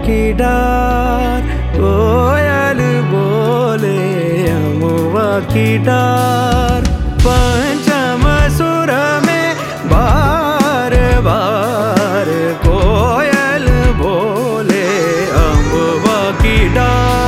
की डार, कोयल बोले अमुआ की डार। पंचम सुर में बार बार कोयल बोले अमुआ की डार।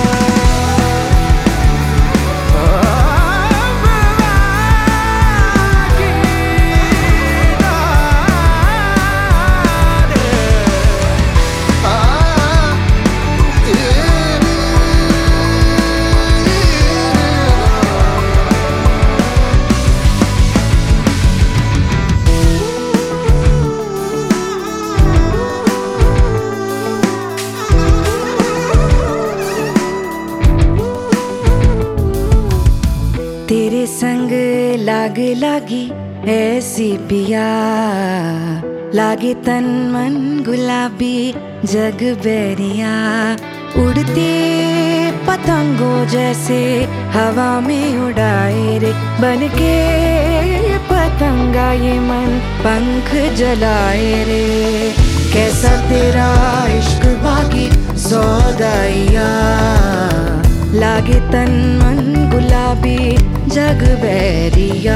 तेरे संग लाग लागी ऐसी पिया, लागे तन मन गुलाबी जग बैरिया। उड़ते पतंगों जैसे हवा में उड़ाए रे, बन के पतंगा ये मन पंख जलाए रे। कैसा तेरा इश्क बाकी सौदाइया, लागे तन मन गुलाबी जग बैरिया।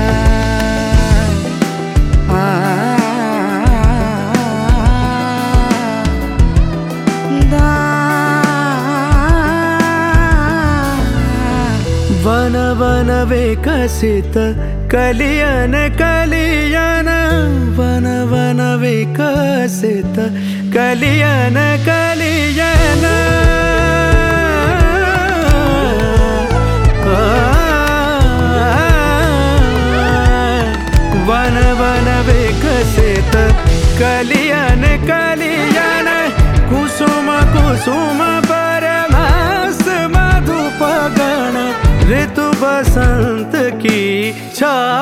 वन वन विकसित कलियन कलियन, वन वन विकसित कलियन कलियन। वन वन विकसित कलियन कलियन, कुसुम कुसुम परमस्त मधुप गण। ऋतु बसंत की छा